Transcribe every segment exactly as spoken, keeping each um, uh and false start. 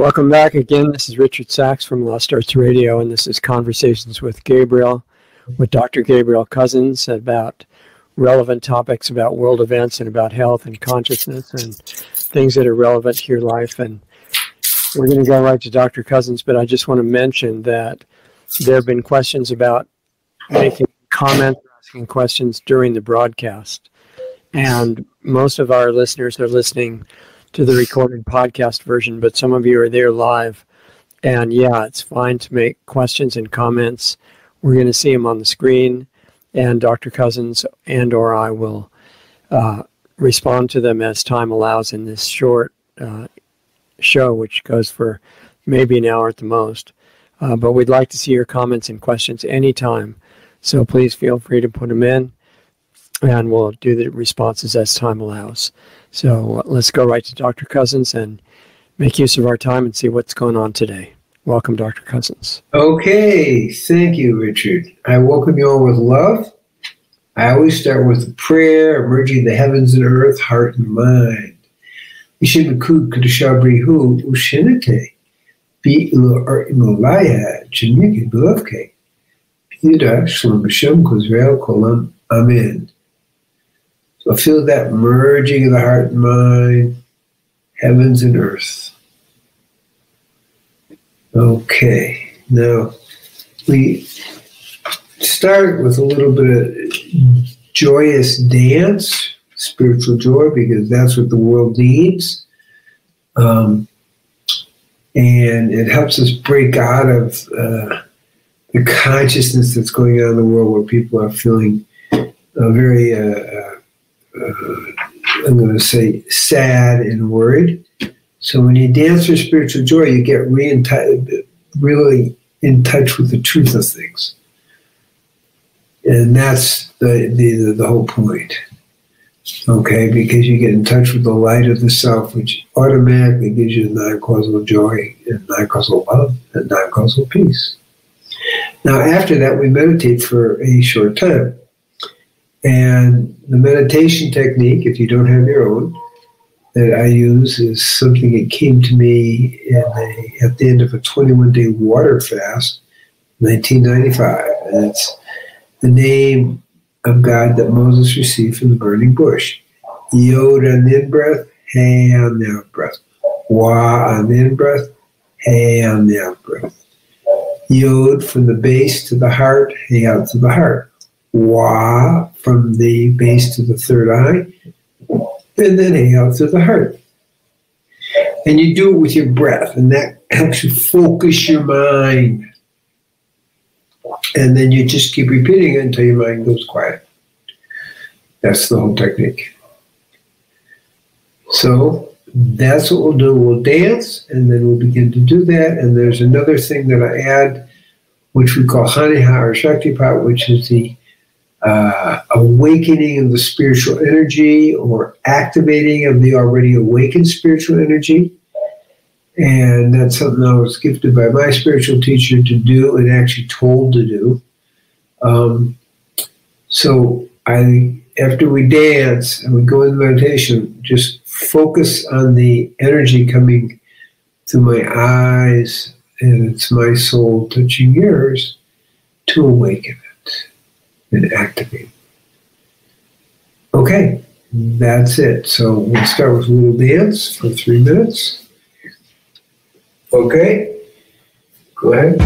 Welcome back again. This is Richard Sachs from Lost Arts Radio, and this is Conversations with Gabriel, with Doctor Gabriel Cousens, about relevant topics about world events and about health and consciousness and things that are relevant to your life. And we're going to go right to Doctor Cousens, but I just want to mention that there have been questions about making comments, asking questions during the broadcast. And most of our listeners are listening to the recorded podcast version, but some of you are there live. And yeah, it's fine to make questions and comments. We're going to see them on the screen, and Doctor Cousens and or I will uh, respond to them as time allows in this short uh, show, which goes for maybe an hour at the most. Uh, but we'd like to see your comments and questions anytime. So please feel free to put them in, and we'll do the responses as time allows. So let's go right to Doctor Cousens and make use of our time and see what's going on today. Welcome, Doctor Cousens. Okay, thank you, Richard. I welcome you all with love. I always start with a prayer, merging the heavens and earth, heart and mind. Ishimiku Kudashabrihu Ushinate, Be Ilo Imolaya, Chiniki Belovke, Pida Shlambasham Kuzrael Kolam, Amen. So feel that merging of the heart and mind, heavens and earth. Okay, now we start with a little bit of joyous dance, spiritual joy, because that's what the world needs. Um, and it helps us break out of uh, the consciousness that's going on in the world where people are feeling uh, very uh, Uh, I'm going to say sad and worried. So when you dance for spiritual joy, you get re- in t- really in touch with the truth of things. And that's the, the, the whole point. Okay, because you get in touch with the light of the self, which automatically gives you non-causal joy and non-causal love and non-causal peace. Now after that, we meditate for a short time. And the meditation technique, if you don't have your own, that I use is something that came to me in a, at the end of a twenty-one day water fast, nineteen ninety-five. And it's the name of God that Moses received from the burning bush. Yod on the in-breath, Hey on the out-breath. Wa on the in-breath, Hey on the out-breath. Yod from the base to the heart, Hey out to the heart. Wa from the base to the third eye, and then Hey out to the heart. And you do it with your breath, and that helps you focus your mind. And then you just keep repeating it until your mind goes quiet. That's the whole technique. So that's what we'll do. We'll dance, and then we'll begin to do that. And there's another thing that I add, which we call Haniha or Shaktipat, which is the Uh, awakening of the spiritual energy or activating of the already awakened spiritual energy. And that's something I was gifted by my spiritual teacher to do and actually told to do. Um, so I, after we dance and we go into meditation, just focus on the energy coming through my eyes, and it's my soul touching yours to awaken it and activate. Okay, that's it. So we'll start with a little dance for three minutes. Okay, go ahead.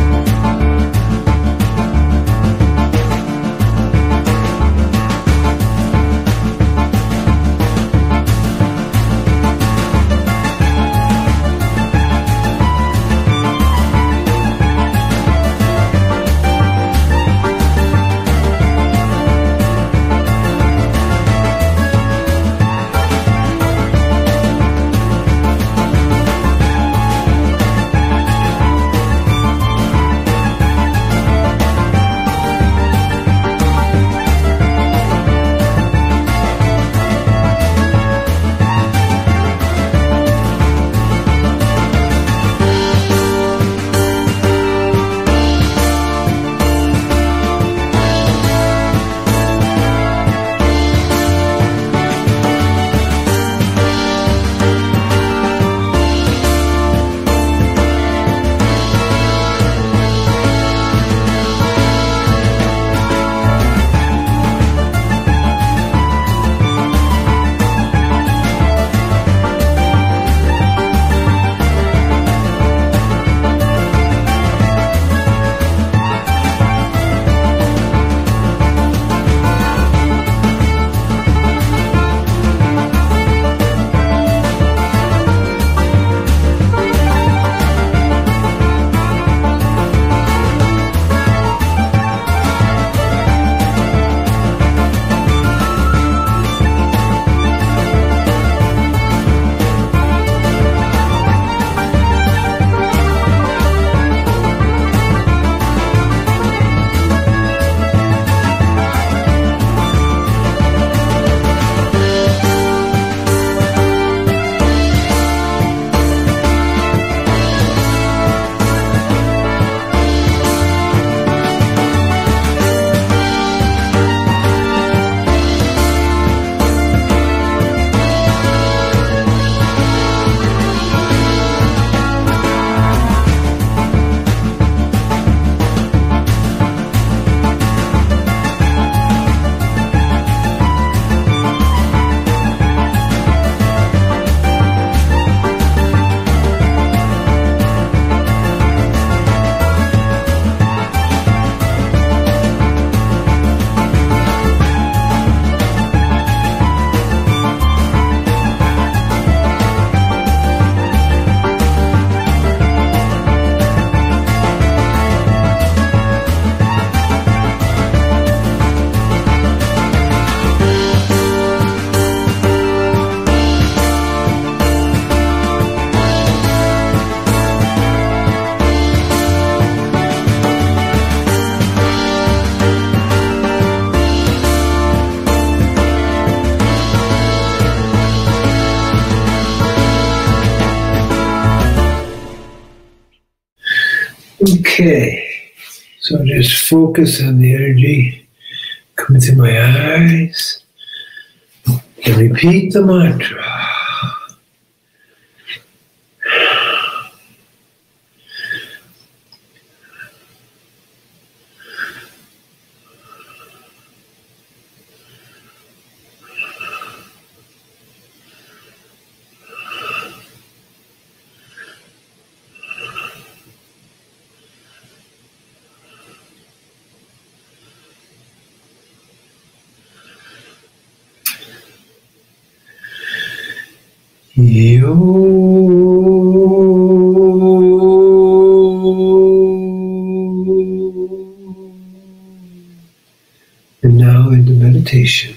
Okay. So just focus on the energy coming through my eyes and repeat the mantra. Yo. And now into meditation.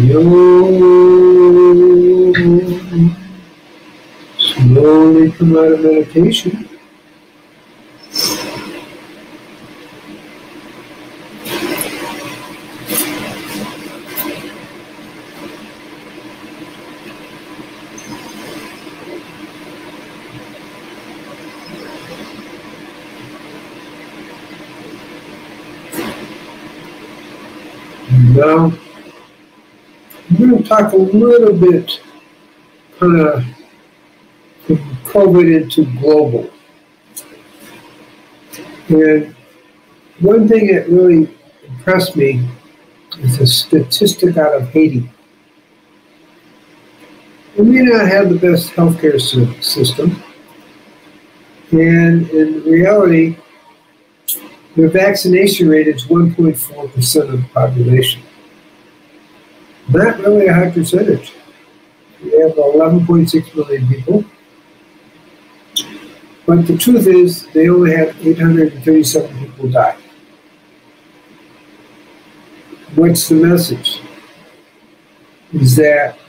Slowly, slowly come out of meditation. Now, I'm going to talk a little bit kind of from COVID into global. And one thing that really impressed me is a statistic out of Haiti. We may not have the best healthcare system, and in reality, their vaccination rate is one point four percent of the population. Not really a high percentage. We have eleven point six million people. But the truth is, they only had eight hundred thirty-seven people die. What's the message? Is that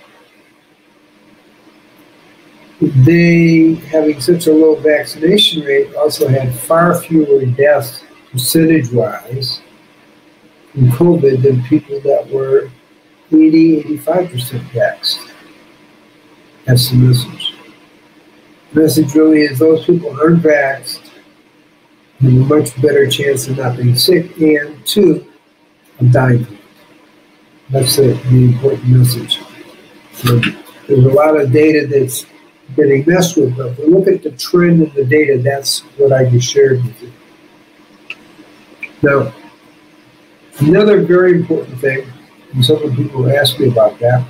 they, having such a low vaccination rate, also had far fewer deaths percentage-wise from COVID than people that were eighty, eighty-five percent vaxxed. That's the message. The message really is those people who aren't vaxxed have a much better chance of not being sick and, two, of dying from it. That's the, the important message. So there's a lot of data that's getting messed with, but if we look at the trend in the data, that's what I just shared with you. Now, another very important thing, and several people ask me about that,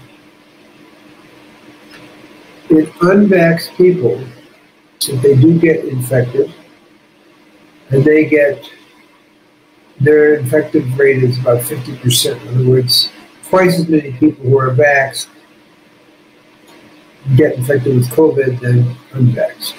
in unvaxxed people, if they do get infected, and they get, their infective rate is about fifty percent. In other words, twice as many people who are vaxxed get infected with COVID than unvaxxed.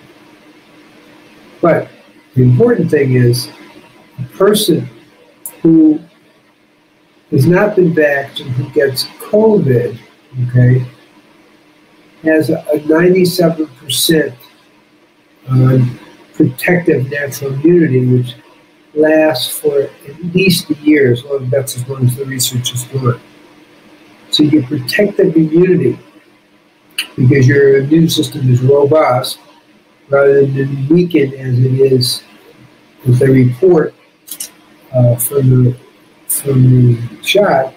But the important thing is, a person who has not been vaxxed and who gets COVID, okay, has a ninety-seven percent uh, protective natural immunity, which lasts for at least a year, as long as that's as long as the research is going. So you get protective immunity because your immune system is robust rather than weakened as it is as they report uh, from the from the shot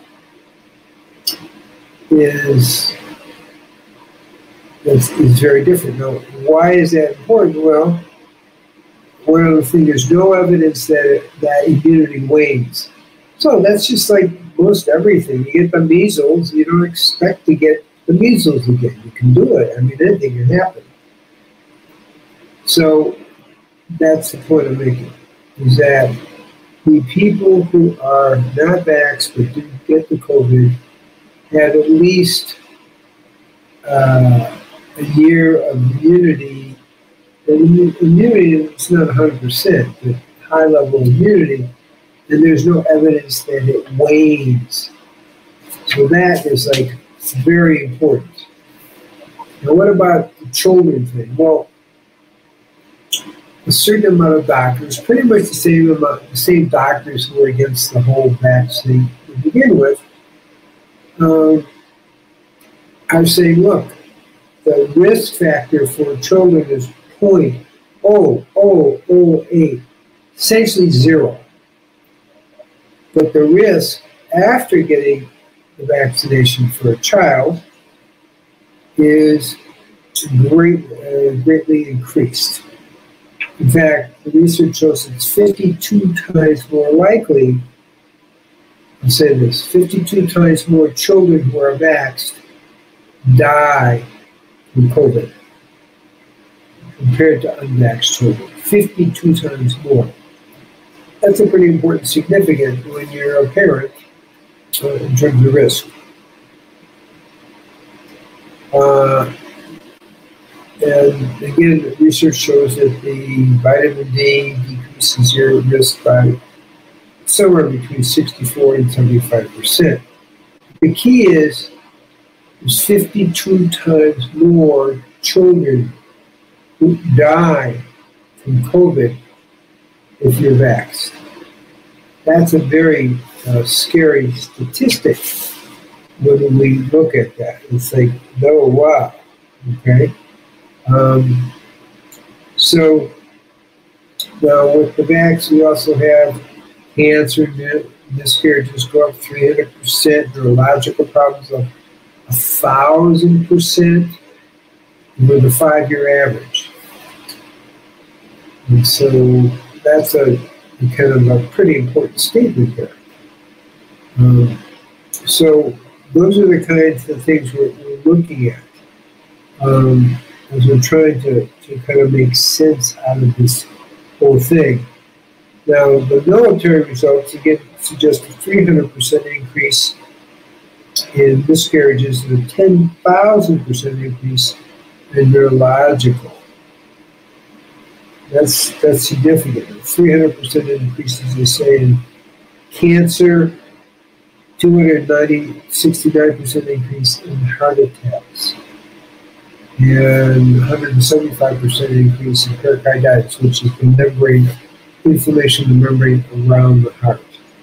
is is, is very different. Now, why is that important? Well, one of the things, there's no evidence that that immunity wanes. So that's just like most everything. You get the measles, you don't expect to get the measles again. You can do it. I mean, anything can happen. So that's the point I'm making, is that the people who are not vaxxed but didn't get the COVID have at least uh, a year of immunity. And immunity is not one hundred percent, but high level immunity, and there's no evidence that it wanes. So that is like very important. Now, what about the children thing? Well, a certain amount of doctors, pretty much the same amount, the same doctors who were against the whole vaccine to begin with, um, are saying, look, the risk factor for children is zero point zero zero zero eight, essentially zero. But the risk after getting the vaccination for a child is great, uh, greatly increased. In fact, the research shows it's fifty-two times more likely, I'll say this, fifty-two times more children who are vaxxed die from COVID compared to unvaxxed children. fifty-two times more. That's a pretty important, significant when you're a parent uh, in terms of risk. Uh, and again, the research shows that the vitamin D decreases your risk by somewhere between sixty-four and seventy-five percent. the key is there's fifty-two times more children who die from COVID if you're vaxxed. That's a very uh, scary statistic when we look at that. It's like, oh, wow, okay? Um, so now with the vax, we also have cancer, miscarriages go up three hundred percent, neurological problems up one thousand percent with a five-year average. And so that's a kind of a pretty important statement there. Um, so those are the kinds of things we're, we're looking at um, as we're trying to, to kind of make sense out of this whole thing. Now, the military results, again, suggest a three hundred percent increase in miscarriages and a ten thousand percent increase in neurological. That's, that's significant. A three hundred percent increase, as they say, in cancer, two hundred ninety, sixty-nine percent increase in heart attacks, and one hundred seventy-five percent increase in pericarditis, which is the membrane, inflammation of the membrane around the heart.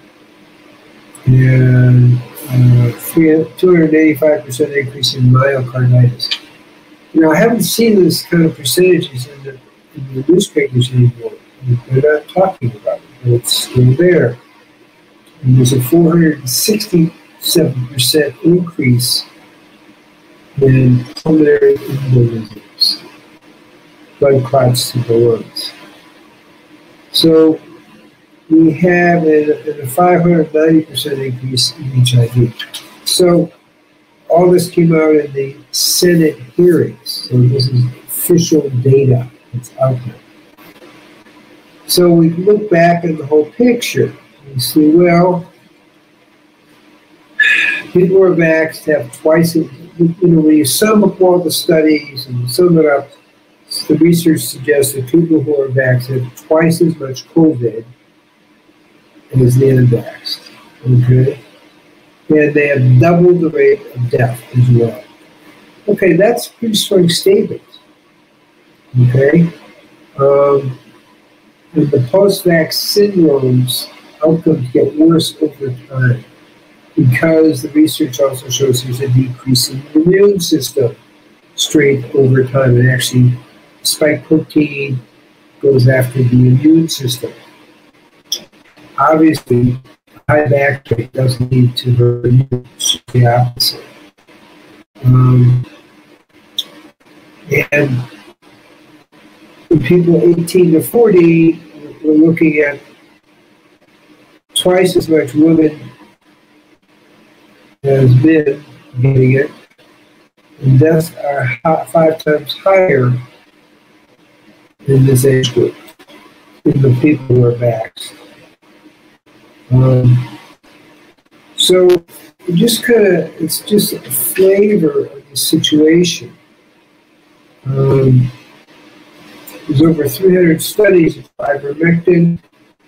And uh, two hundred eighty-five percent increase in myocarditis. Now, I haven't seen this kind of percentages in the, in the newspapers anymore. They're not talking about it, but it's still there. And there's a four hundred sixty-seven percent increase in pulmonary embolisms, blood clots to the lungs. So we have a, a five hundred ninety percent increase in H I V. So all this came out in the Senate hearings. So this is official data that's out there. So we look back at the whole picture and see, well, people who are vaxxed have twice, you know, when you sum up all the studies and sum it up, the research suggests that people who are vaxxed have twice as much COVID as the unvaxxed, okay? And they have doubled the rate of death as well. Okay, that's a pretty strong statement, okay? Um, and the post-vax syndromes outcomes get worse over time because the research also shows there's a decrease in the immune system strength over time, and actually spike protein goes after the immune system. Obviously, high vax rate doesn't lead to the, the opposite. Um, and in people eighteen to forty, we're looking at twice as much women as men getting it, and deaths are five times higher in this age group, in the people who are vaxxed. Um, so it just kind of, it's just a flavor of the situation. Um, there's over three hundred studies of ivermectin.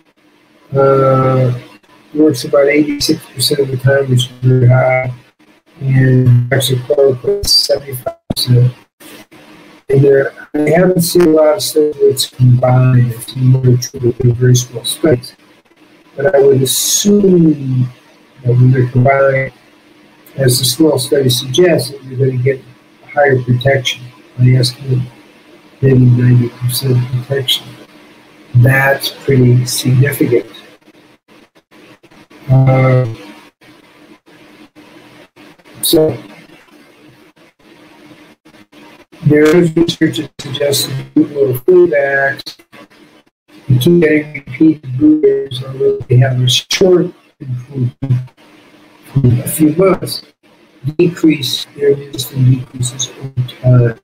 Uh, works about eighty-six percent of the time, which is very high. And hydroxychloroquine, seventy-five percent. And there, I haven't seen a lot of studies where it's combined. It's more true with very small studies. But I would assume that when they're combined, as the small study suggests, that you're going to get higher protection. I estimate maybe ninety percent protection. That's pretty significant. Uh, so, there is research that suggests that people who are full vaxxed and keep getting repeated boosters, although they have a short improvement for a few months, decrease their immune system decreases over time.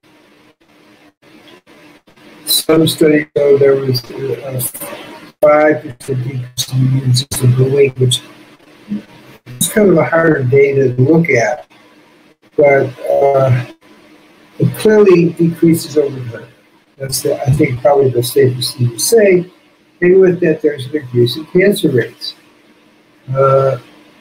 Some studies show there was a five percent decrease in the immune system per week, which is kind of a harder data to look at, but uh, it clearly decreases over time. That's, the, I think, probably the safest thing to say. And with that, there's an increase in cancer rates. Uh,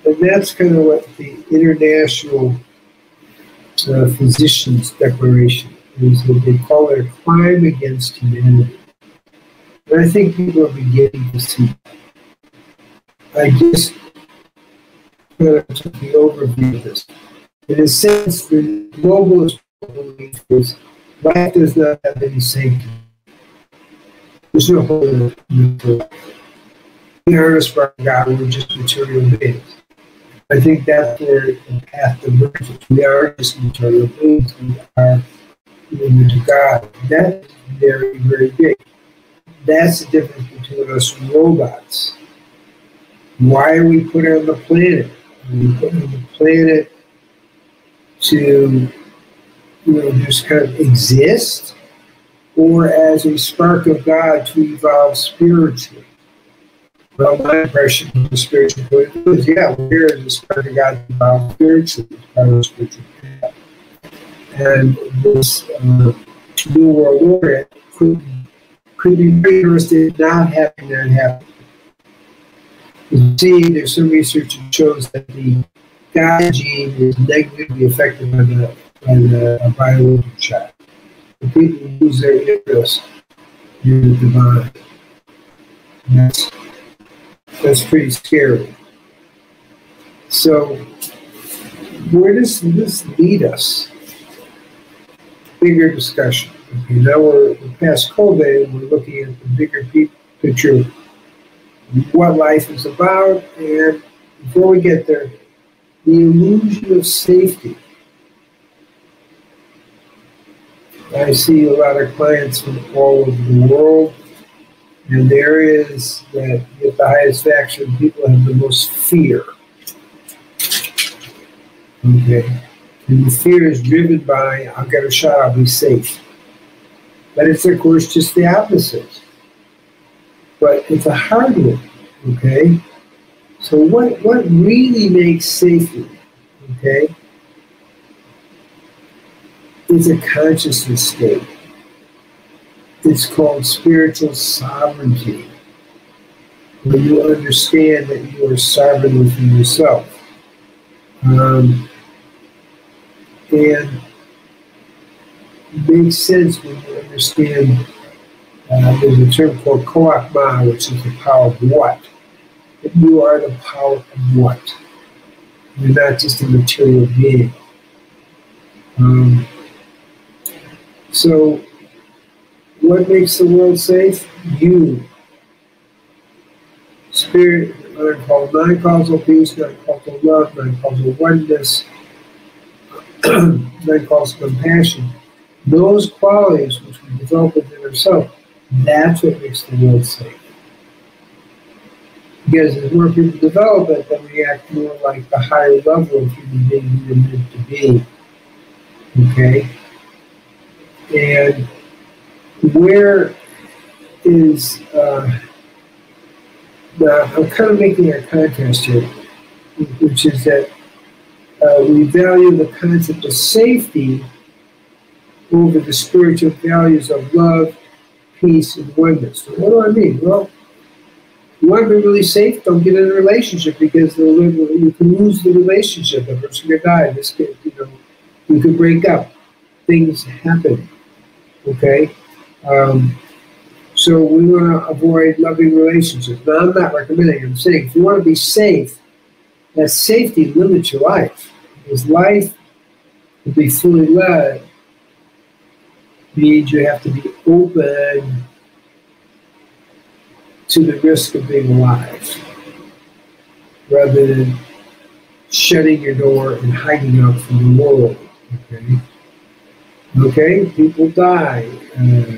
and that's kind of what the International uh, Physicians Declaration is. That they call it a crime against humanity. And I think people are beginning to see that. I just kind of took the overview of this. In a sense, the globalist belief is life does not have any safety. There's no hope in it. We are a spark of God, we're just material beings. I think that's where the path diverges. We are just material beings. We are the image of God. That is very, very big. That's the difference between us and robots. Why are we put on the planet? We put on the planet to, you know, just kind of exist, or as a spark of God to evolve spiritually. Well, my impression of the spiritual point is, yeah, we're here as a spark of God to evolve spiritually, as part of the spiritual path. And this uh, New World Order could, could be very interested in not having that happen. You see, there's some research that shows that the God gene is negatively affected by the, by the uh, biological shot. The people who lose their interest in the divine. That's, that's pretty scary. So, where does this lead us? Bigger discussion. Okay, now we're past COVID, and we're looking at the bigger picture of what life is about, and before we get there, the illusion of safety. I see a lot of clients from all over the world, and the areas that get the highest fraction, people have the most fear. Okay. And the fear is driven by, I'll get a shot, I'll be safe. But it's, of course, just the opposite. But it's a hard one, okay? So what, what really makes safety, okay, is a consciousness state. It's called spiritual sovereignty, when you understand that you are sovereign within yourself. Um, and it makes sense when you understand, uh, there's a term called Koach Ma, which is the power of what. That you are the power of what. You're not just a material being. Um, so, what makes the world safe? You. Spirit, what I call non-causal peace, non-causal love, non-causal oneness, non-causal compassion. Those qualities which we develop within ourselves, that's what makes the world safe. Because as more people develop it, then we act more like the higher level of human being we're meant to be. Okay? And where is, uh, the, I'm kind of making a contrast here, which is that uh, we value the concept of safety over the spiritual values of love, peace, and oneness. So what do I mean? Well, you want to be really safe, don't get in a relationship, because you can lose the relationship. The person could die. This could, you know, you could break up. Things happen. Okay? Um, so we want to avoid loving relationships. Now, I'm not recommending, I'm saying if you want to be safe, that safety limits your life. Because life, to be fully led, means you have to be open to the risk of being alive, rather than shutting your door and hiding out from the world. Okay, okay, people die. Uh,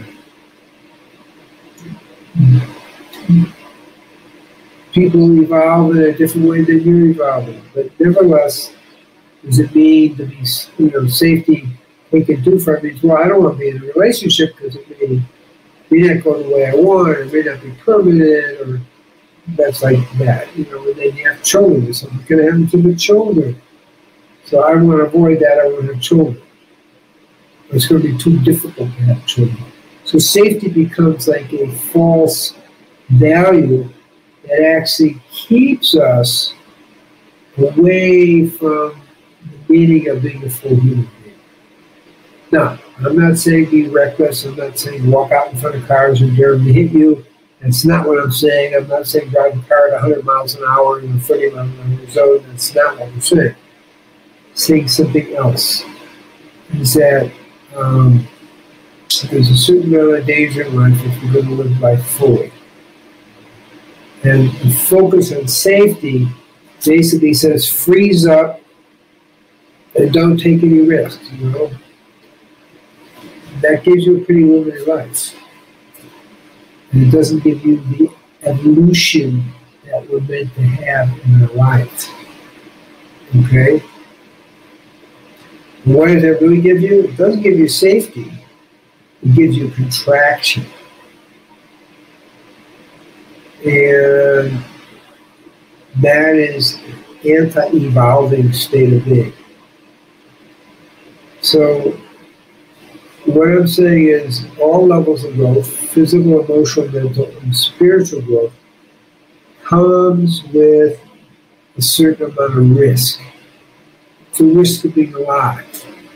people evolve in a different way than you're evolving, but nevertheless, does it mean to be, you know, safety taken too far? Means, well, I don't want to be in a relationship because it may may not go the way I want, or it may not be permanent, or that's like that, you know. And then you have children, so I'm going to have too much children. So I want to avoid that. I want to have children. It's going to be too difficult to have children. So safety becomes like a false value that actually keeps us away from the meaning of being a full human being. Now, I'm not saying be reckless. I'm not saying walk out in front of cars and dare them to hit you. That's not what I'm saying. I'm not saying drive a car at one hundred miles an hour in a thirty mile an hour zone. That's not what I'm saying. I'm saying something else. Is that um, there's a certain amount of danger in life if you're going to live life fully. And the focus on safety basically says freeze up and don't take any risks, you know. That gives you a pretty limited life. And it doesn't give you the evolution that we're meant to have in our life. Okay? What does that really give you? It doesn't give you safety. It gives you contraction. And that is anti-evolving state of being. So what I'm saying is all levels of growth, physical, emotional, mental, and spiritual growth, comes with a certain amount of risk. It's a risk of being alive.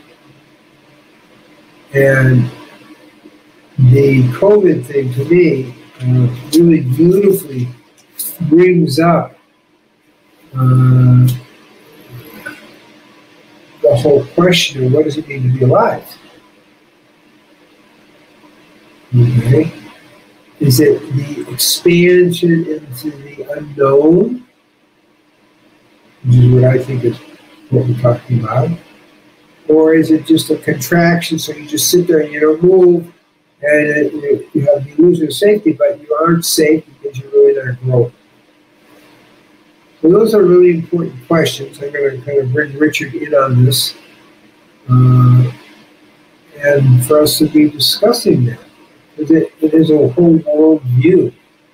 And the COVID thing, to me, uh, really beautifully brings up uh, the whole question of what does it mean to be alive? Okay. Is it the expansion into the unknown, which is what I think is what we're talking about? Or is it just a contraction, so you just sit there and you don't move, and it, you, you have the illusion of safety, but you aren't safe because you're really not growing? So those are really important questions. I'm going to kind of bring Richard in on this, uh, and for us to be discussing that. It, it is a whole world view.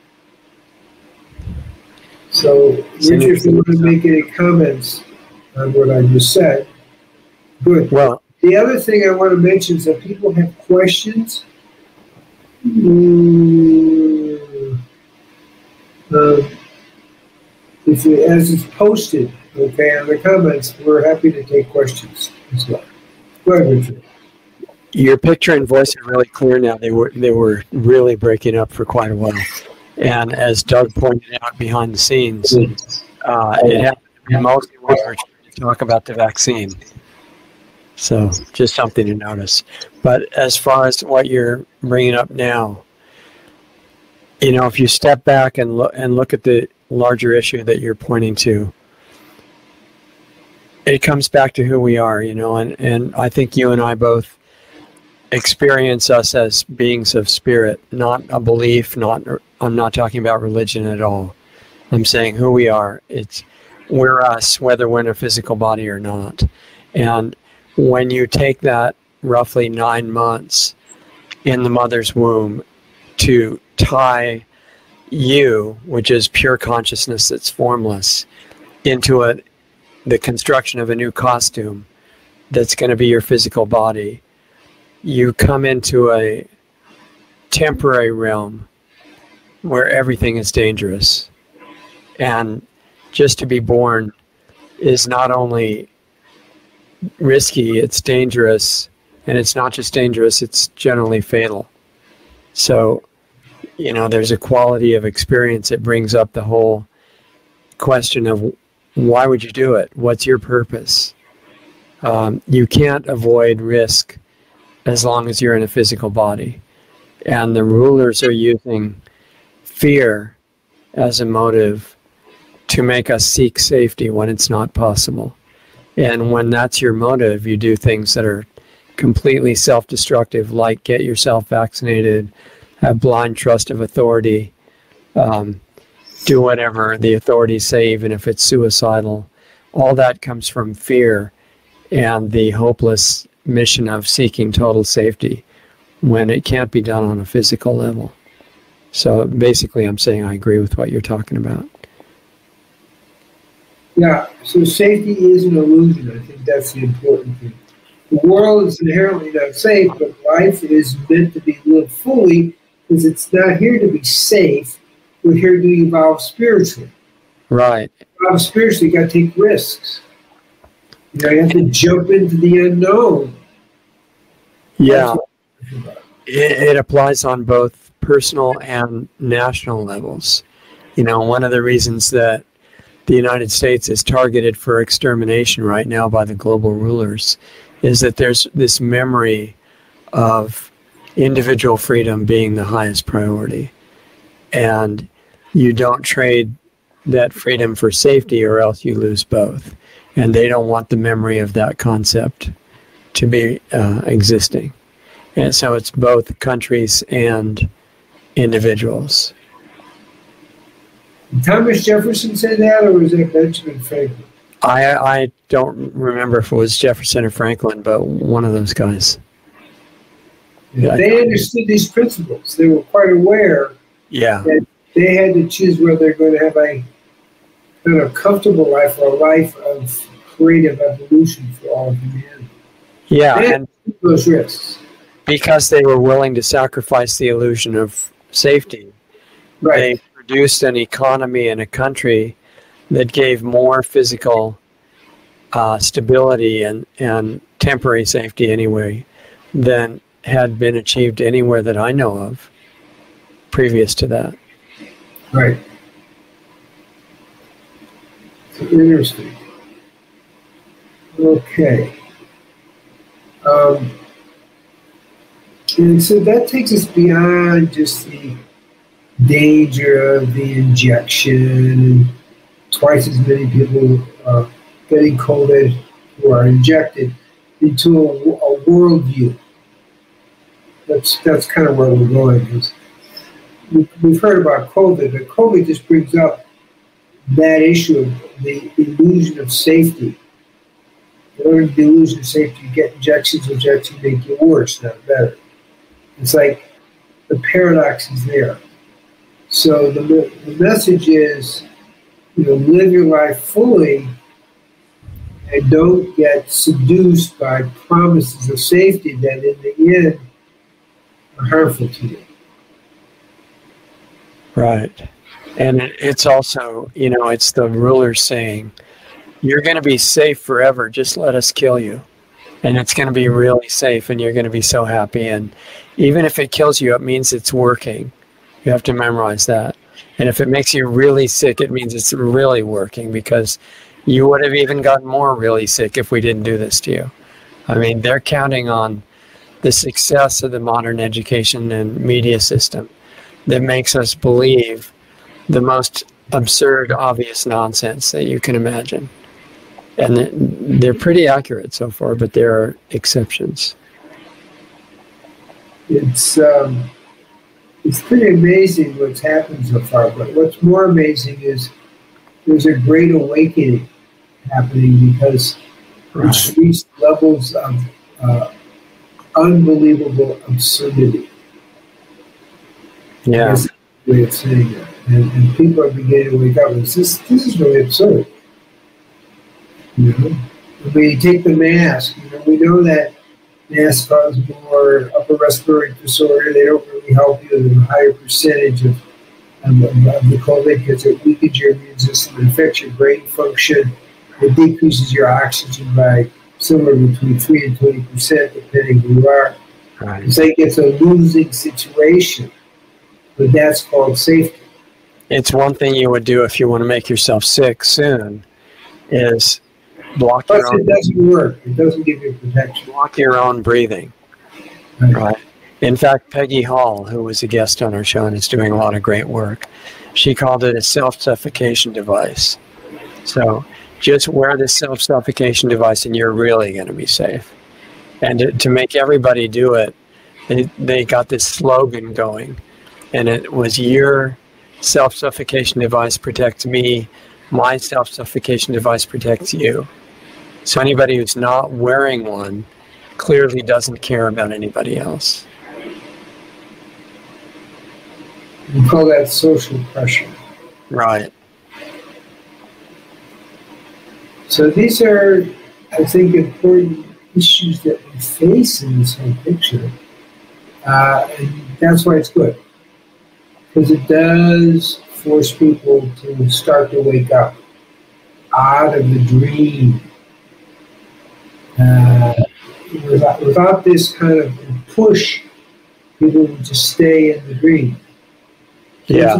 So, Richard, if you want to make any comments on what I just said, good. Well, the other thing I want to mention is that people have questions. Mm, uh, if it, as it's posted, okay, on the comments, we're happy to take questions as well. Go ahead, Richard. Your picture and voice are really clear now. They were they were really breaking up for quite a while. And as Doug pointed out behind the scenes, uh, it happened to be mostly when we were trying to talk about the vaccine. So just something to notice. But as far as what you're bringing up now, you know, if you step back and look and look at the larger issue that you're pointing to, it comes back to who we are, you know, and, and I think you and I both experience us as beings of spirit, not a belief, not, I'm not talking about religion at all. I'm saying who we are. It's, we're us, whether we're in a physical body or not. And when you take that roughly nine months in the mother's womb to tie you, which is pure consciousness that's formless, into a, the construction of a new costume that's going to be your physical body, you come into a temporary realm where everything is dangerous. And just to be born is not only risky, it's dangerous. And it's not just dangerous, it's generally fatal. So, you know, there's a quality of experience that brings up the whole question of why would you do it? What's your purpose? Um, you can't avoid risk as long as you're in a physical body. And the rulers are using fear as a motive to make us seek safety when it's not possible. And when that's your motive, you do things that are completely self-destructive, like get yourself vaccinated, have blind trust of authority, um, do whatever the authorities say, even if it's suicidal. All that comes from fear and the hopeless mission of seeking total safety when it can't be done on a physical level. So basically, I'm saying I agree with what you're talking about. Yeah, so safety is an illusion. I think that's the important thing. The world is inherently not safe, but life is meant to be lived fully because it's not here to be safe. We're here to evolve spiritually. Right. I'm spiritually, you got to take risks. You know, you have to jump into the unknown. Yeah, it, it applies on both personal and national levels. You know, one of the reasons that the United States is targeted for extermination right now by the global rulers is that there's this memory of individual freedom being the highest priority. And you don't trade that freedom for safety or else you lose both. And they don't want the memory of that concept to be uh, existing. And so it's both countries and individuals. Did Thomas Jefferson say that, or was it Benjamin Franklin? I I don't remember if it was Jefferson or Franklin, but one of those guys. Yeah, they understood these principles. They were quite aware yeah. that they had to choose whether they're going to have a kind of comfortable life or a life of creative evolution for all of humanity. Yeah, they and took those risks. Because they were willing to sacrifice the illusion of safety, right. They produced an economy and a country that gave more physical uh, stability and, and temporary safety anyway than had been achieved anywhere that I know of previous to that. Right. Interesting. Okay. Um, and so that takes us beyond just the danger of the injection and twice as many people uh, getting COVID who are injected into a, a worldview. That's that's kind of where we're going. Because we, we've heard about COVID, but COVID just brings up that issue of the illusion of safety. In order to the illusion of safety, you get injections. Injections make you worse, not better. It's like the paradox is there. So the, the message is, you know, live your life fully and don't get seduced by promises of safety that in the end are harmful to you. Right. And it's also, you know, it's the ruler saying, you're going to be safe forever, just let us kill you. And it's going to be really safe and you're going to be so happy. And even if it kills you, it means it's working. You have to memorize that. And if it makes you really sick, it means it's really working, because you would have even gotten more really sick if we didn't do this to you. I mean, they're counting on the success of the modern education and media system that makes us believe the most absurd, obvious nonsense that you can imagine. And they're pretty accurate so far, but there are exceptions. It's um, it's pretty amazing what's happened so far. But what's more amazing is there's a great awakening happening, because right. It's reached levels of uh, unbelievable absurdity. Yeah. That's the way of saying it. And, and people are beginning to wake up. This, this is really absurd. You know? When you take the mask, you know, we know that masks cause more upper respiratory disorder. They don't really help you. There's a higher percentage of, of, of the COVID because it weakens your immune system, it affects your brain function, it decreases your oxygen by somewhere between three and twenty percent, depending who you are. Right. It's like it's a losing situation, but that's called safety. It's one thing you would do if you want to make yourself sick soon, is block Plus, your own. it doesn't work. It doesn't give you protection. Block your own breathing. Right. Right. In fact, Peggy Hall, who was a guest on our show and is doing a lot of great work, she called it a self-suffocation device. So just wear this self-suffocation device and you're really going to be safe. And to, to make everybody do it, they, they got this slogan going, and it was, your self-suffocation device protects me, my self-suffocation device protects you. So anybody who's not wearing one clearly doesn't care about anybody else. We call that social pressure. Right. So these are, I think, important issues that we face in this whole picture. Uh, and that's why it's good. Because it does force people to start to wake up. out of the dream. Uh, without, without this kind of push, people would just stay in the dream. Yeah.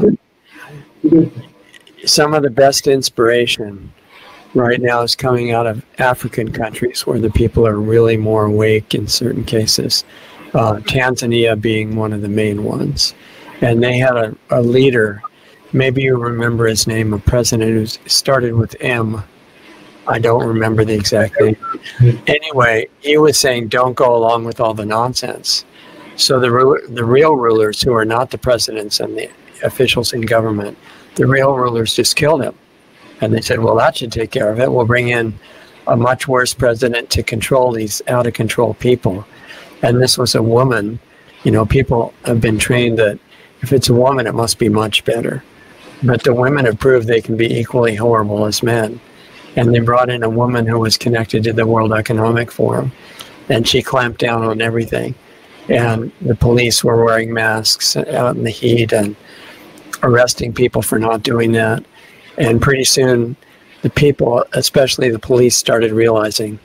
Some of the best inspiration right now is coming out of African countries where the people are really more awake in certain cases. Uh, Tanzania being one of the main ones. And they had a, a leader, maybe you remember his name, a president who started with M. I don't remember the exact name. Anyway, he was saying, don't go along with all the nonsense. So the the real rulers, who are not the presidents and the officials in government, the real rulers just killed him. And they said, well, that should take care of it. We'll bring in a much worse president to control these out-of-control people. And this was a woman. You know, people have been trained that if it's a woman, it must be much better. But the women have proved they can be equally horrible as men. And they brought in a woman who was connected to the World Economic Forum, and she clamped down on everything. And the police were wearing masks out in the heat and arresting people for not doing that. And pretty soon, the people, especially the police, started realizing,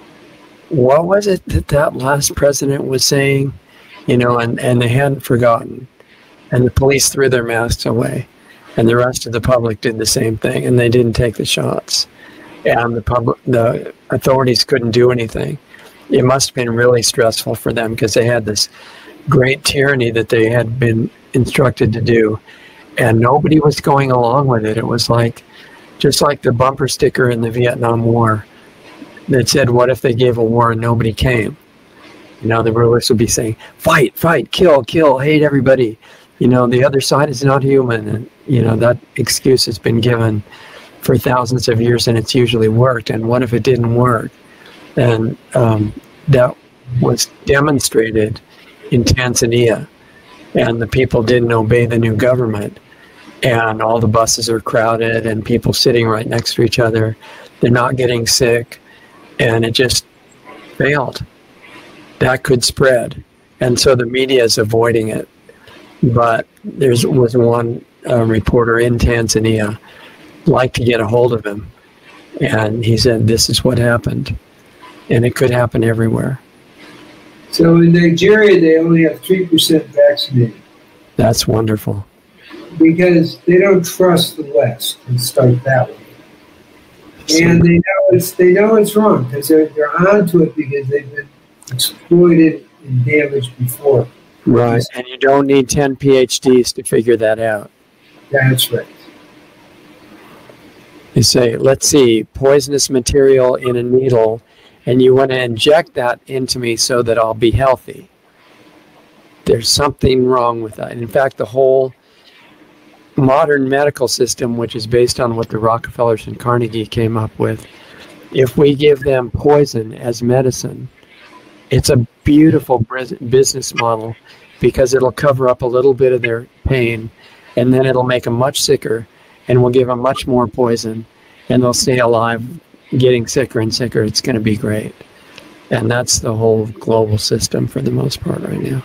what was it that that last president was saying? You know, and, and they hadn't forgotten. And the police threw their masks away. And the rest of the public did the same thing, and they didn't take the shots. And the public, the authorities couldn't do anything. It must have been really stressful for them because they had this great tyranny that they had been instructed to do, and nobody was going along with it. It was like, just like the bumper sticker in the Vietnam War that said, what if they gave a war and nobody came? You know, the rulers would be saying, fight, fight, kill, kill, hate everybody. You know, the other side is not human. And, you know, that excuse has been given for thousands of years, and it's usually worked. And what if it didn't work? And um, that was demonstrated in Tanzania, and the people didn't obey the new government, and all the buses are crowded and people sitting right next to each other. They're not getting sick, and it just failed. That could spread, and so the media is avoiding it. But there was one uh, reporter in Tanzania like to get a hold of him, and he said, this is what happened, and it could happen everywhere. So in Nigeria, they only have three percent vaccinated. That's wonderful. Because they don't trust the West, and start that way. And they know it's they know it's wrong, because they're, they're onto it because they've been exploited and damaged before. Right, and you don't need ten P H Ds to figure that out. That's right. You say, let's see, poisonous material in a needle, and you want to inject that into me so that I'll be healthy. There's something wrong with that. In fact, the whole modern medical system, which is based on what the Rockefellers and Carnegie came up with, if we give them poison as medicine, it's a beautiful business model because it'll cover up a little bit of their pain, and then it'll make them much sicker, and we'll give them much more poison, and they'll stay alive, getting sicker and sicker. It's going to be great. And that's the whole global system for the most part right now.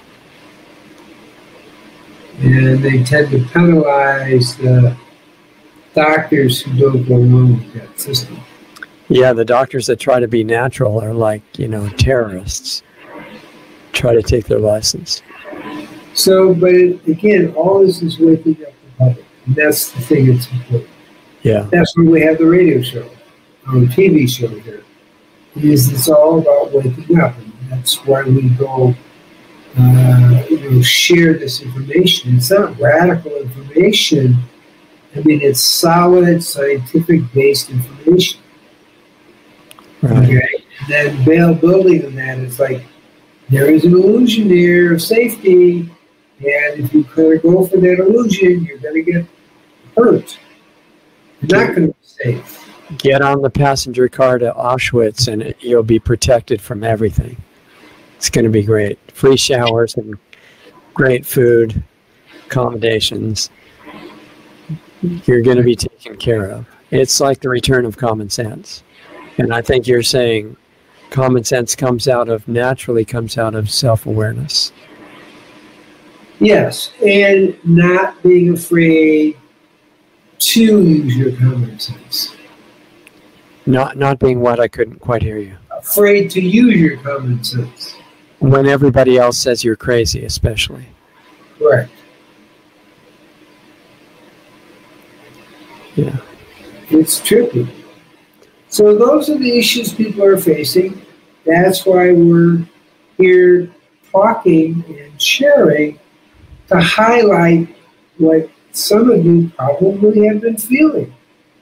And they tend to penalize the doctors who don't go along with that system. Yeah, the doctors that try to be natural are like, you know, terrorists. Try to take their license. So, but it, again, all this is waking up the public. And that's the thing that's important. Yeah. That's why we have the radio show, our T V show here. Is it's all about waking up. And that's why we go uh, you know, share this information. It's not radical information. I mean, it's solid, scientific-based information. Right. Okay? And then Bale building on that is like, there is an illusion here of safety, and if you kind of go for that illusion, you're going to get hurt. You're not going to be safe. Get on the passenger car to Auschwitz, and it, you'll be protected from everything. It's going to be great. Free showers and great food, accommodations. You're going to be taken care of. It's like the return of common sense. And I think you're saying common sense comes out of, naturally comes out of self-awareness. Yes, and not being afraid to use your common sense. Not not being what? I couldn't quite hear you. Afraid to use your common sense. When everybody else says you're crazy, especially. Correct. Yeah. It's tricky. So those are the issues people are facing. That's why we're here talking and sharing to highlight what some of you probably have been feeling.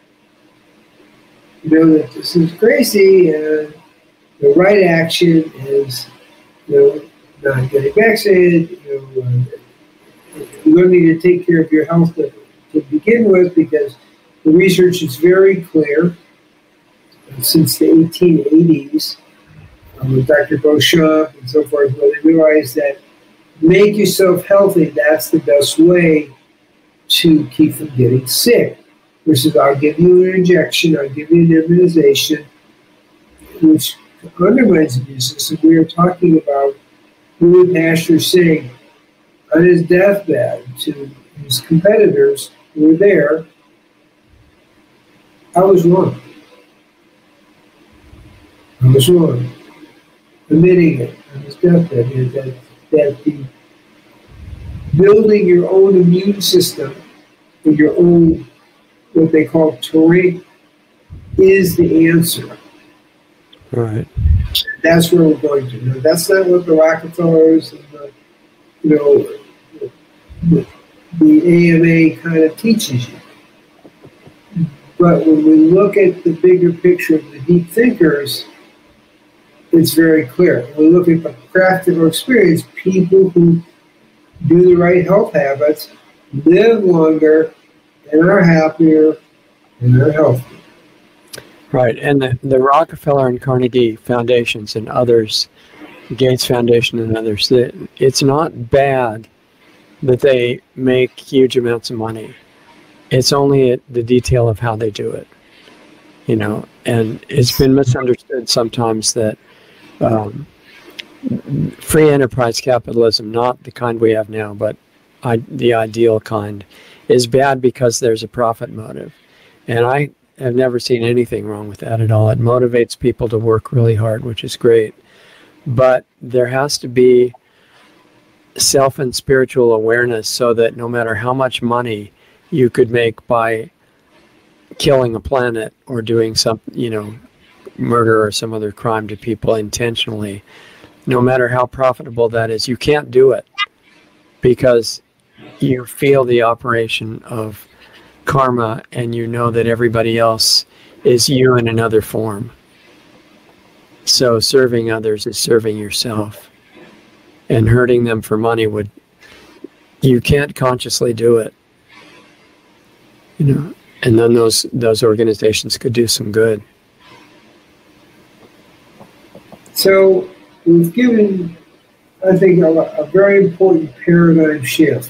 You know, that this is crazy, and the right action is, you know, not getting vaccinated, you know, uh, learning to take care of your health to, to begin with, because the research is very clear. Since the eighteen eighties, um, with Doctor Beauchamp and so forth, where they realized that make yourself healthy, that's the best way to keep from getting sick. Versus I'll give you an injection, I'll give you an immunization, which undermines the immune system. We are talking about Louis Pasteur saying on his deathbed to his competitors who were there, I was wrong. I was wrong. Admitting it on his deathbed, that, that the building your own immune system and your own, what they call terrain, is the answer. Right. That's where we're going to. Now, that's not what the Rockefellers and the, you know, the, the A M A kind of teaches you. But when we look at the bigger picture of the deep thinkers, it's very clear. When we look at the practical experience, people who do the right health habits live longer and are happier and are healthier. Right, and the, the Rockefeller and Carnegie foundations and others, Gates Foundation and others, it's not bad that they make huge amounts of money. It's only the detail of how they do it, you know, and it's been misunderstood sometimes that um, free enterprise capitalism, not the kind we have now, but I, the ideal kind, is bad because there's a profit motive. And I have never seen anything wrong with that at all. It motivates people to work really hard, which is great. But there has to be self and spiritual awareness so that no matter how much money you could make by killing a planet or doing some, you know, murder or some other crime to people intentionally, no matter how profitable that is, you can't do it because you feel the operation of karma and you know that everybody else is you in another form. So serving others is serving yourself, and hurting them for money would, you can't consciously do it, you know, and then those those organizations could do some good. So we've given, I think, a, a very important paradigm shift.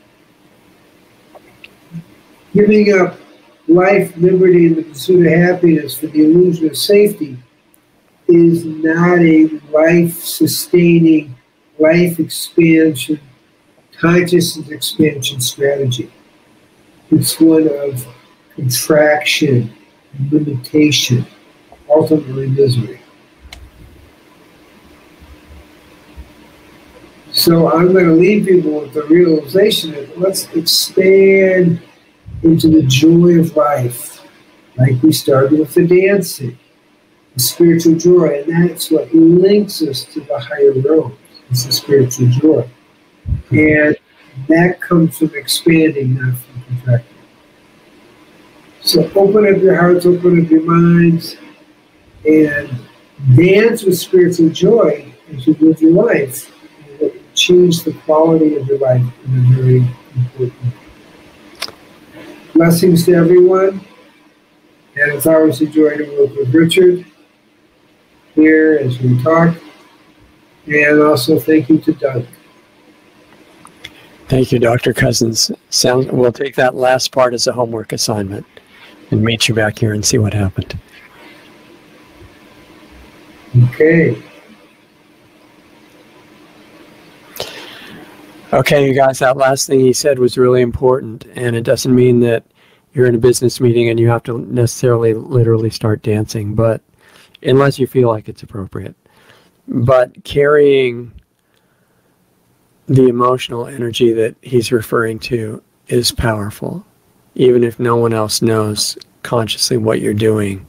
Giving up life, liberty, and the pursuit of happiness for the illusion of safety is not a life-sustaining, life expansion, consciousness expansion strategy. It's one of contraction, limitation, ultimately misery. So I'm going to leave people with the realization that let's expand into the joy of life, like we started with the dancing, the spiritual joy, and that's what links us to the higher realms. It's the spiritual joy. And that comes from expanding, not from contracting. So open up your hearts, open up your minds, and dance with spiritual joy as you live your life. And it will change the quality of your life in a very important way. Blessings to everyone. And it's always a joy to work with Richard here as we talk. And also thank you to Doug. Thank you, Doctor Cousins. Sounds, we'll take that last part as a homework assignment and meet you back here and see what happened. Okay. Okay, you guys, that last thing he said was really important, and it doesn't mean that you're in a business meeting and you have to necessarily literally start dancing, but unless you feel like it's appropriate. But carrying the emotional energy that he's referring to is powerful, even if no one else knows consciously what you're doing.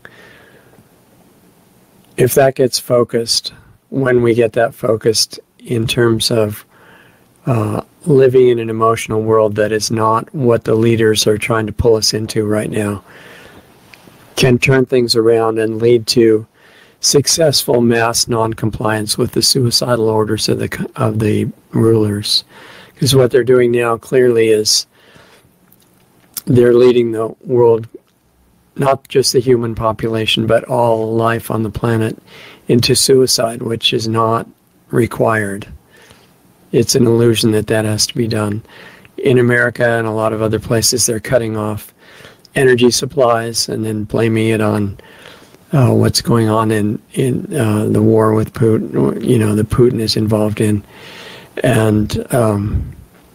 If that gets focused, when we get that focused in terms of uh, living in an emotional world that is not what the leaders are trying to pull us into right now, can turn things around and lead to successful mass non-compliance with the suicidal orders of the of the rulers. Because what they're doing now clearly is they're leading the world, not just the human population, but all life on the planet, into suicide, which is not required. It's an illusion that that has to be done. In America and a lot of other places, they're cutting off energy supplies and then blaming it on uh, what's going on in, in uh, the war with Putin, you know, that Putin is involved in, and um,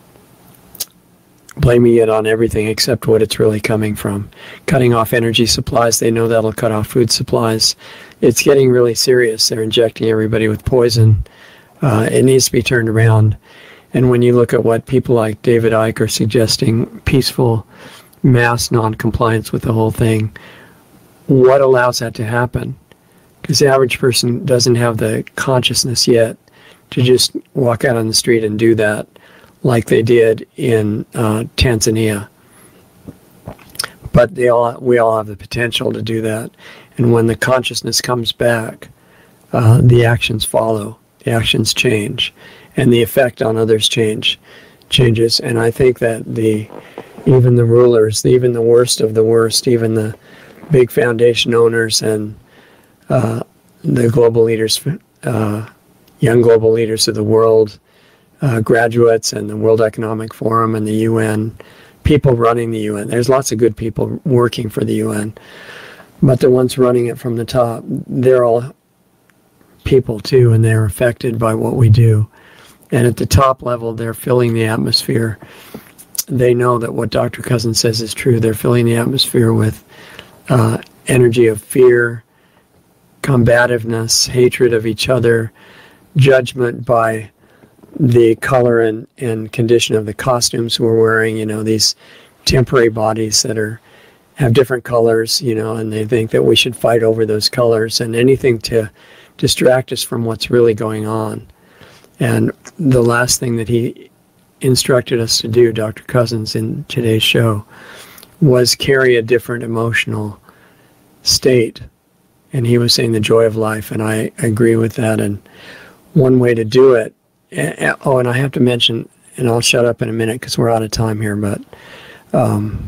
blaming it on everything except what it's really coming from. Cutting off energy supplies, they know that'll cut off food supplies. It's getting really serious. They're injecting everybody with poison. Uh, it needs to be turned around. And when you look at what people like David Icke are suggesting, peaceful mass non-compliance with the whole thing, what allows that to happen? Because the average person doesn't have the consciousness yet to just walk out on the street and do that like they did in uh, Tanzania. But they all, we all have the potential to do that. And when the consciousness comes back, uh, the actions follow. The actions change, and the effect on others change, changes. And I think that the even the rulers, even the worst of the worst, even the big foundation owners and uh, the global leaders, uh, young global leaders of the world, uh, graduates and the World Economic Forum and the U N, people running the U N. There's lots of good people working for the U N, but the ones running it from the top, they're all people too, and they're affected by what we do. And at the top level, they're filling the atmosphere. They know that what Doctor Cousins says is true. They're filling the atmosphere with uh, energy of fear, combativeness, hatred of each other, judgment by the color and, and condition of the costumes we're wearing, you know, these temporary bodies that are have different colors, you know, and they think that we should fight over those colors and anything to distract us from what's really going on. And the last thing that he instructed us to do, Doctor Cousins, in today's show, was carry a different emotional state. And he was saying the joy of life, and I agree with that. And one way to do it, oh, and I have to mention, and I'll shut up in a minute because we're out of time here, but um,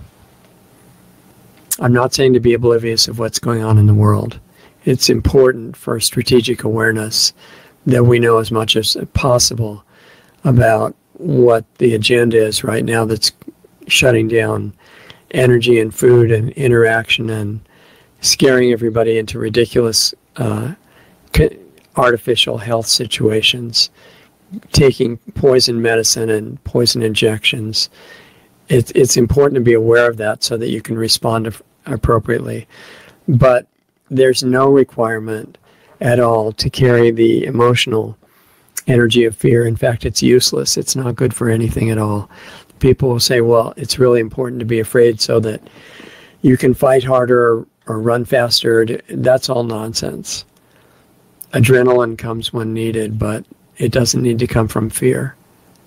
I'm not saying to be oblivious of what's going on in the world. It's important for strategic awareness that we know as much as possible about what the agenda is right now that's shutting down energy and food and interaction and scaring everybody into ridiculous uh, artificial health situations, taking poison medicine and poison injections. It, it's important to be aware of that so that you can respond appropriately. But there's no requirement at all to carry the emotional energy of fear. In fact, it's useless. It's not good for anything at all. People will say, well, it's really important to be afraid so that you can fight harder or, or run faster. That's all nonsense. Adrenaline comes when needed, but it doesn't need to come from fear.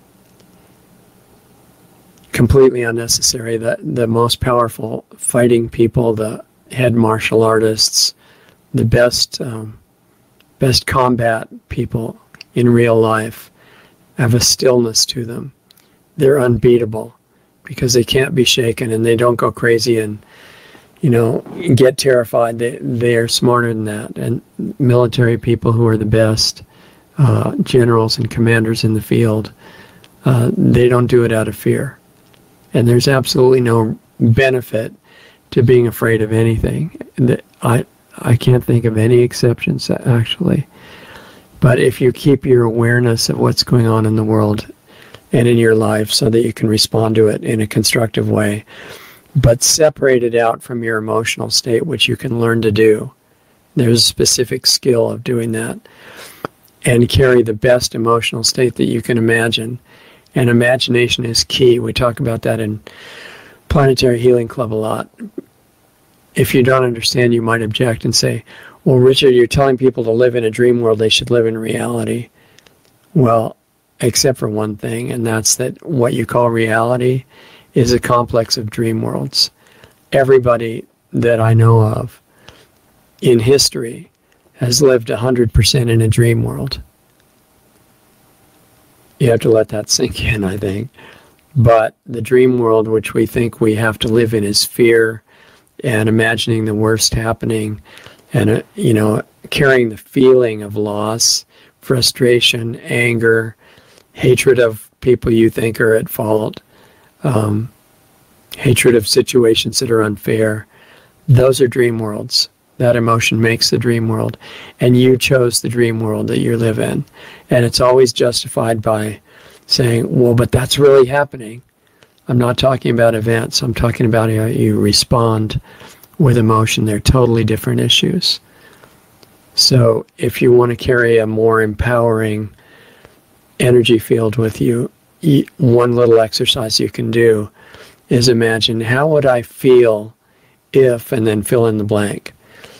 Completely unnecessary. The, the most powerful fighting people, the head martial artists, the best um, best combat people in real life have a stillness to them. They're unbeatable because they can't be shaken and they don't go crazy and, you know, get terrified. They, they are smarter than that. And military people who are the best, uh, generals and commanders in the field, uh, they don't do it out of fear. And there's absolutely no benefit to being afraid of anything. I I can't think of any exceptions, actually. But if you keep your awareness of what's going on in the world and in your life so that you can respond to it in a constructive way, but separate it out from your emotional state, which you can learn to do. There's a specific skill of doing that. And carry the best emotional state that you can imagine. And imagination is key. We talk about that in Planetary Healing Club a lot. If you don't understand, you might object and say, well, Richard, you're telling people to live in a dream world, they should live in reality. Well, except for one thing, and that's that what you call reality is a complex of dream worlds. Everybody that I know of in history has lived one hundred percent in a dream world. You have to let that sink in, I think. But the dream world, which we think we have to live in, is fear and imagining the worst happening and, uh, you know, carrying the feeling of loss, frustration, anger, hatred of people you think are at fault, um, hatred of situations that are unfair. Those are dream worlds. That emotion makes the dream world. And you chose the dream world that you live in. And it's always justified by saying, well, but that's really happening. I'm not talking about events. I'm talking about how you respond with emotion. They're totally different issues. So if you want to carry a more empowering energy field with you, one little exercise you can do is imagine, how would I feel if, and then fill in the blank.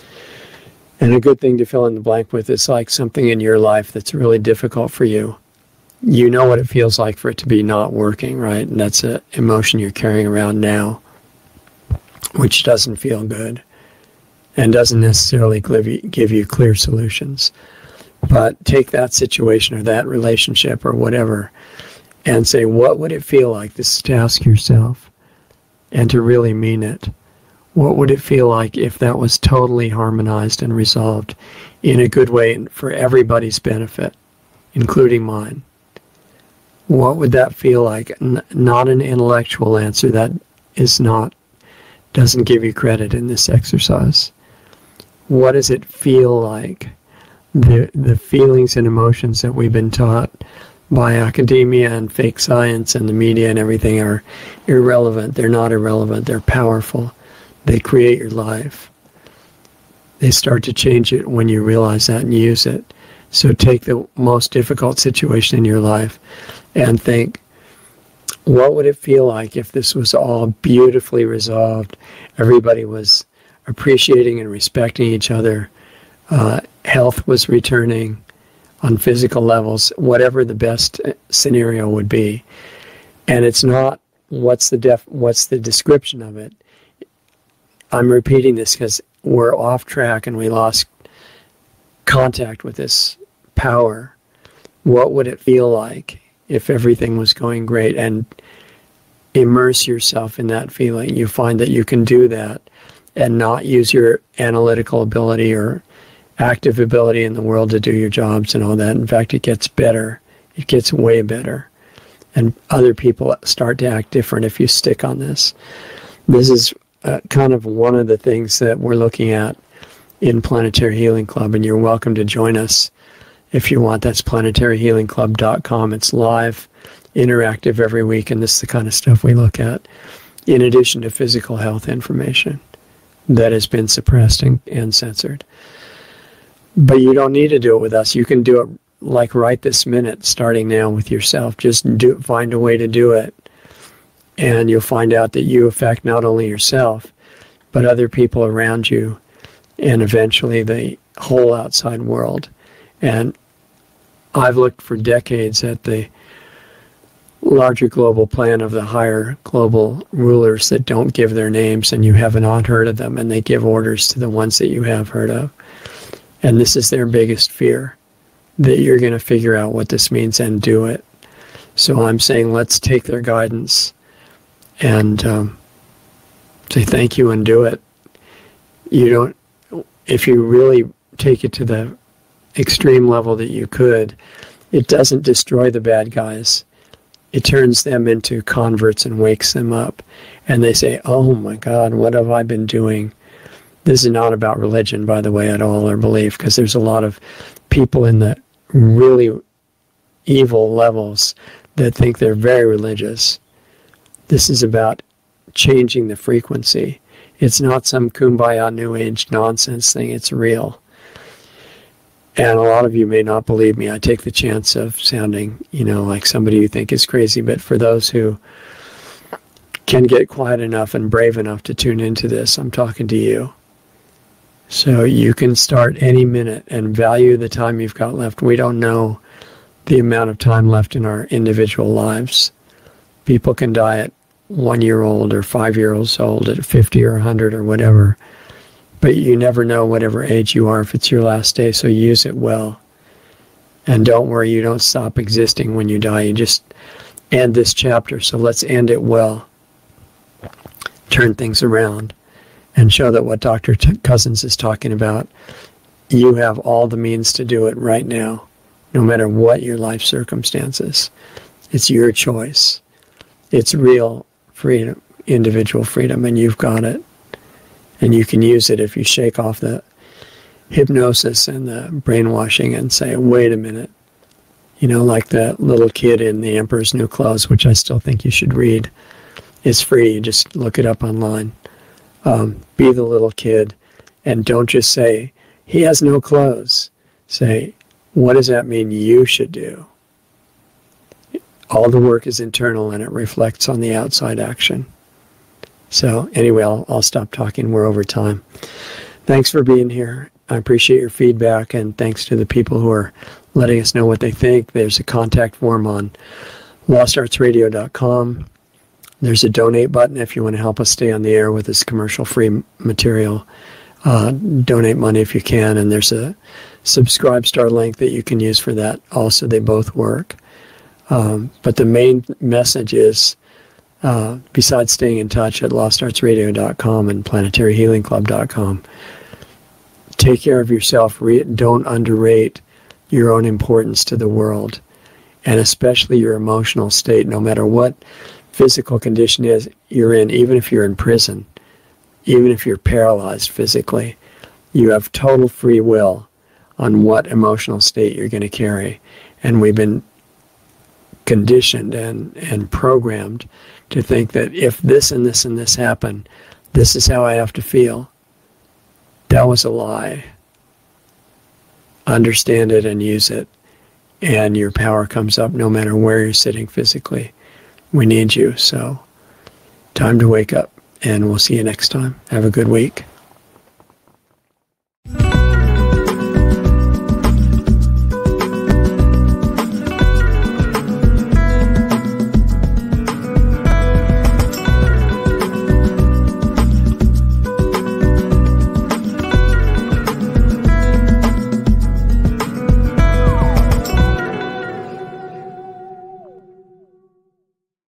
And a good thing to fill in the blank with is like something in your life that's really difficult for you. You know what it feels like for it to be not working, right? And that's an emotion you're carrying around now, which doesn't feel good and doesn't necessarily give you, give you clear solutions. But take that situation or that relationship or whatever and say, what would it feel like? This is to ask yourself and to really mean it. What would it feel like if that was totally harmonized and resolved in a good way and for everybody's benefit, including mine? What would that feel like? N- not an intellectual answer. That is not, doesn't give you credit in this exercise. What does it feel like? The, the feelings and emotions that we've been taught by academia and fake science and the media and everything are irrelevant. They're not irrelevant. They're powerful. They create your life. They start to change it when you realize that and use it. So take the most difficult situation in your life and think, what would it feel like if this was all beautifully resolved? Everybody was appreciating and respecting each other. Uh, health was returning on physical levels, whatever the best scenario would be. And it's not what's the def- what's the description of it. I'm repeating this because we're off track and we lost contact with this power. What would it feel like if everything was going great? And immerse yourself in that feeling. You find that you can do that and not use your analytical ability or active ability in the world to do your jobs and all that. In fact, it gets better. It gets way better. And other people start to act different if you stick on this. This is Uh, kind of one of the things that we're looking at in Planetary Healing Club, and you're welcome to join us if you want. That's planetary healing club dot com. It's live, interactive every week, and this is the kind of stuff we look at, in addition to physical health information that has been suppressed and, and censored. But you don't need to do it with us. You can do it like right this minute, starting now with yourself. Just do find a way to do it. And you'll find out that you affect not only yourself, but other people around you, and eventually the whole outside world. And I've looked for decades at the larger global plan of the higher global rulers that don't give their names, and you have not heard of them, and they give orders to the ones that you have heard of. And this is their biggest fear, that you're going to figure out what this means and do it. So I'm saying let's take their guidance and um, say thank you and do it. You don't, if you really take it to the extreme level that you could, it doesn't destroy the bad guys. It turns them into converts and wakes them up. And they say, oh my God, what have I been doing? This is not about religion, by the way, at all, or belief, because there's a lot of people in the really evil levels that think they're very religious. This is about changing the frequency. It's not some kumbaya new age nonsense thing. It's real. And a lot of you may not believe me. I take the chance of sounding, you know, like somebody you think is crazy. But for those who can get quiet enough and brave enough to tune into this, I'm talking to you. So you can start any minute and value the time you've got left. We don't know the amount of time left in our individual lives. People can die at one year old or five years old, at fifty or one hundred or whatever. But you never know whatever age you are if it's your last day, so use it well. And don't worry, you don't stop existing when you die. You just end this chapter, so let's end it well. Turn things around and show that what Doctor T- Cousins is talking about, you have all the means to do it right now, no matter what your life circumstances. It's your choice. It's real freedom, individual freedom, and you've got it. And you can use it if you shake off the hypnosis and the brainwashing and say, wait a minute. You know, like the little kid in The Emperor's New Clothes, which I still think you should read. It's free. You just look it up online. Um, be the little kid and don't just say, he has no clothes. Say, what does that mean you should do? All the work is internal and it reflects on the outside action. So anyway, I'll, I'll stop talking. We're over time. Thanks for being here. I appreciate your feedback, and thanks to the people who are letting us know what they think. There's a contact form on lost arts radio dot com. There's a donate button if you want to help us stay on the air with this commercial-free material. Uh, donate money if you can, and there's a subscribe star link that you can use for that. Also, they both work. Um, but the main message is, uh, besides staying in touch at lost arts radio dot com and planetary healing club dot com, take care of yourself. Re- don't underrate your own importance to the world, and especially your emotional state, no matter what physical condition is you're in, even if you're in prison, even if you're paralyzed physically, you have total free will on what emotional state you're going to carry. And we've been conditioned and, and programmed to think that if this and this and this happen, this is how I have to feel. That was a lie. Understand it and use it, and your power comes up no matter where you're sitting physically. We need you, so time to wake up, and we'll see you next time. Have a good week.